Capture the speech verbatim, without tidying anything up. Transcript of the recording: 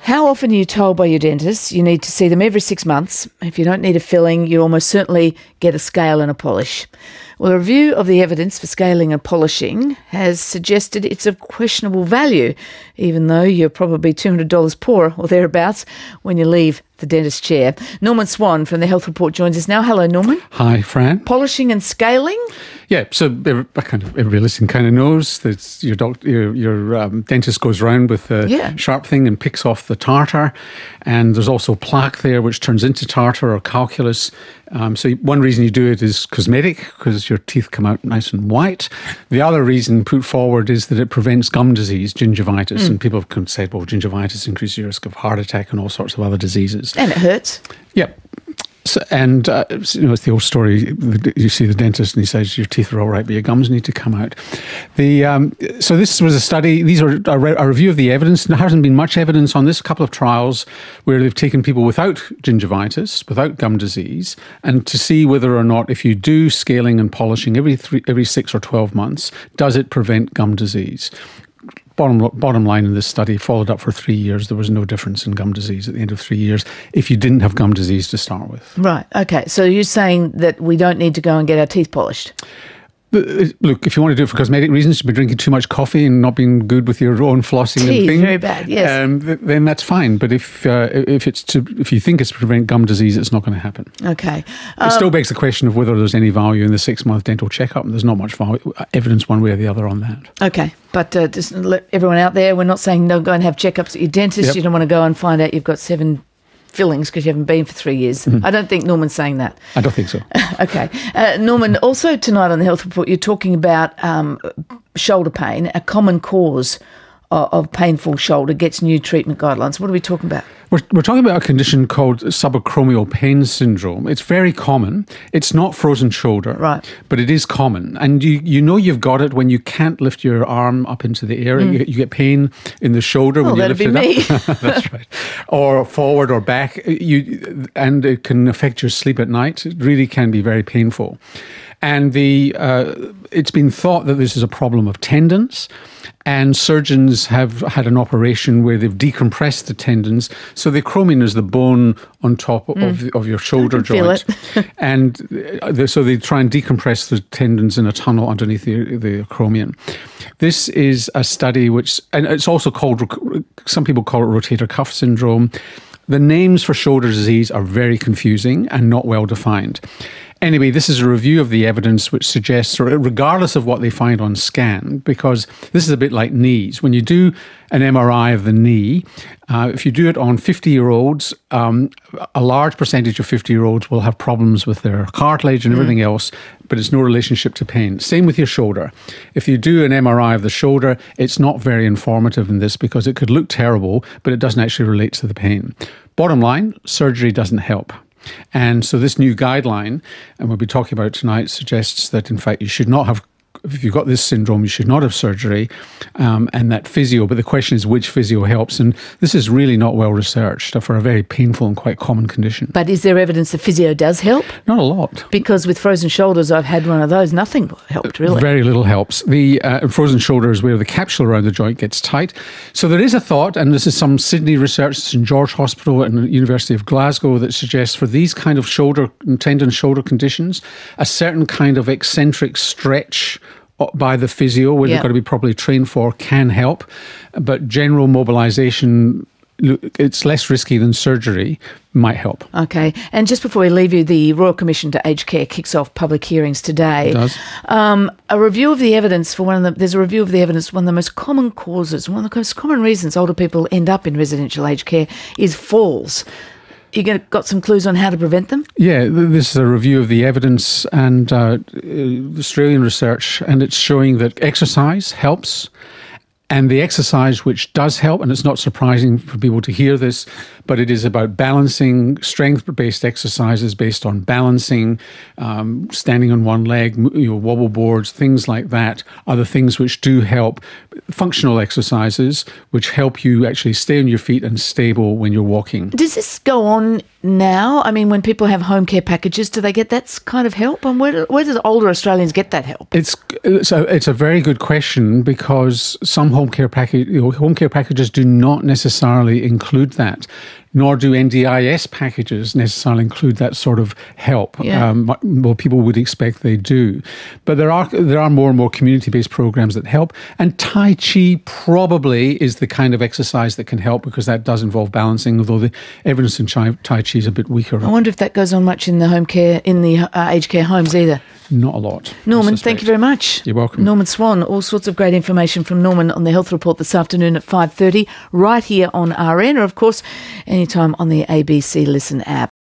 How often are you told by your dentist you need to see them every six months? If you don't need a filling, you almost certainly get a scale and a polish. Well, a review of the evidence for scaling and polishing has suggested it's of questionable value, even though you're probably two hundred dollars poorer or thereabouts when you leave the dentist chair. Norman Swan from the Health Report joins us now. Hello, Norman. Hi, Fran. Polishing and scaling? Yeah, so kind of everybody listening kind of knows that your doctor, your, your um, dentist goes around with a yeah. sharp thing and picks off the tartar, and there's also plaque there which turns into tartar or calculus. Um, so one reason you do it is cosmetic, because your teeth come out nice and white. The other reason put forward is that it prevents gum disease, gingivitis, mm. and people have said, well, gingivitis increases your risk of heart attack and all sorts of other diseases. And it hurts. Yep. So, and uh, you know, it's the old story. You see the dentist and he says your teeth are all right, but your gums need to come out. The um, so this was a study. These are a, re- a review of the evidence. There hasn't been much evidence on this. A couple of trials where they've taken people without gingivitis, without gum disease, and to see whether or not if you do scaling and polishing every three, every six or twelve months, does it prevent gum disease? Bottom, bottom line in this study, followed up for three years, there was no difference in gum disease at the end of three years if you didn't have gum disease to start with. Right, okay. So you're saying that we don't need to go and get our teeth polished? Look, if you want to do it for cosmetic reasons, you've been drinking too much coffee and not being good with your own flossing Tea, and thing, very bad, yes. Um, then that's fine. But if uh, if it's to if you think it's to prevent gum disease, it's not going to happen. Okay. Um, it still begs the question of whether there's any value in the six-month dental checkup. And there's not much value, evidence one way or the other on that. Okay, but uh, just let everyone out there, we're not saying no, go and have checkups at your dentist. Yep. You don't want to go and find out you've got seven fillings because you haven't been for three years. Mm-hmm. I don't think Norman's saying that. I don't think so. Okay. Uh, Norman, also tonight on the Health Report, you're talking about um, shoulder pain, a common cause of, of painful shoulder gets new treatment guidelines. What are we talking about? We're, we're talking about a condition called subacromial pain syndrome. It's very common. It's not frozen shoulder, right? But it is common. And you, you know you've got it when you can't lift your arm up into the air. Mm. You, you get pain in the shoulder oh, when you lift it me. up. That's right. Or forward or back. You, and it can affect your sleep at night. It really can be very painful. And the uh, it's been thought that this is a problem of tendons, and surgeons have had an operation where they've decompressed the tendons. So the acromion is the bone on top mm. of, of your shoulder joint. And the, so they try and decompress the tendons in a tunnel underneath the, the acromion. This is a study which, and it's also called, some people call it rotator cuff syndrome. The names for shoulder disease are very confusing and not well defined. Anyway, this is a review of the evidence which suggests, regardless of what they find on scan, because this is a bit like knees. When you do an M R I of the knee, uh, if you do it on fifty-year-olds, um, a large percentage of fifty-year-olds will have problems with their cartilage and everything mm. else, but it's no relationship to pain. Same with your shoulder. If you do an M R I of the shoulder, it's not very informative in this because it could look terrible, but it doesn't actually relate to the pain. Bottom line, surgery doesn't help. And so this new guideline, and we'll be talking about it tonight, suggests that in fact you should not have, if you've got this syndrome, you should not have surgery, um, and that physio, but the question is which physio helps, and this is really not well researched for a very painful and quite common condition. But is there evidence that physio does help? Not a lot. Because with frozen shoulders, I've had one of those, nothing helped really. Very little helps. The uh, frozen shoulder is where the capsule around the joint gets tight. So there is a thought, and this is some Sydney research, St George Hospital and the University of Glasgow, that suggests for these kind of shoulder, tendon shoulder conditions, a certain kind of eccentric stretch by the physio, where yeah. they've got to be properly trained for, can help. But general mobilisation, it's less risky than surgery, might help. Okay. And just before we leave you, the Royal Commission to Aged Care kicks off public hearings today. It does. Um, a review of the evidence for one of the, there's a review of the evidence, one of the most common causes, one of the most common reasons older people end up in residential aged care is falls. You got some clues on how to prevent them? Yeah, this is a review of the evidence and uh, Australian research, and it's showing that exercise helps. And the exercise which does help, and it's not surprising for people to hear this, but it is about balancing, strength-based exercises based on balancing, um, standing on one leg, you know, wobble boards, things like that are the things which do help. Functional exercises which help you actually stay on your feet and stable when you're walking. Does this go on now? I mean, when people have home care packages, do they get that kind of help? And where, do, where do older Australians get that help? It's so it's a very good question, because some home care package, you know, home care packages do not necessarily include that, nor do N D I S packages necessarily include that sort of help. Yeah. Um, well, people would expect they do, but there are there are more and more community-based programs that help. And Tai Chi probably is the kind of exercise that can help, because that does involve balancing. Although the evidence in Tai Chi is a bit weaker. I wonder if that goes on much in the home care, in the uh, aged care homes either. Not a lot. Norman, thank you very much. You're welcome. Norman Swan, all sorts of great information from Norman on the Health Report this afternoon at five thirty, right here on R N, or of course, anytime on the A B C Listen app.